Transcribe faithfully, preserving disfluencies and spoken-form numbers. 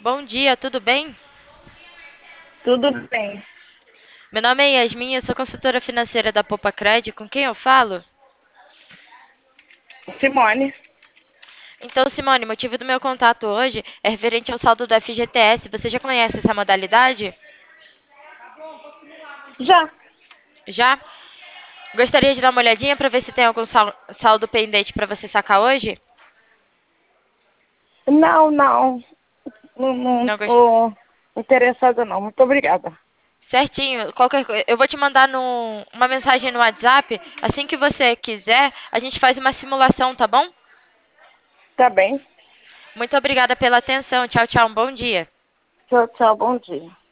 Bom dia, tudo bem? Tudo bem. Meu nome é Yasmin, eu sou consultora financeira da Poupa Cred. Com quem eu falo? Simone, Então, Simone, o motivo do meu contato hoje é referente ao saldo do F G T S. Você já conhece essa modalidade? já? Já? Gostaria de dar uma olhadinha para ver se tem algum sal- saldo pendente para você sacar hoje? Não, não. Não, não Não gost... estou interessada, não. Muito obrigada. Certinho. Qualquer coisa, eu vou te mandar no- uma mensagem no WhatsApp. Assim que você quiser, a gente faz uma simulação, tá bom? Tá bem. Muito obrigada pela atenção. Tchau, tchau. Um bom dia. Tchau, tchau. Bom dia.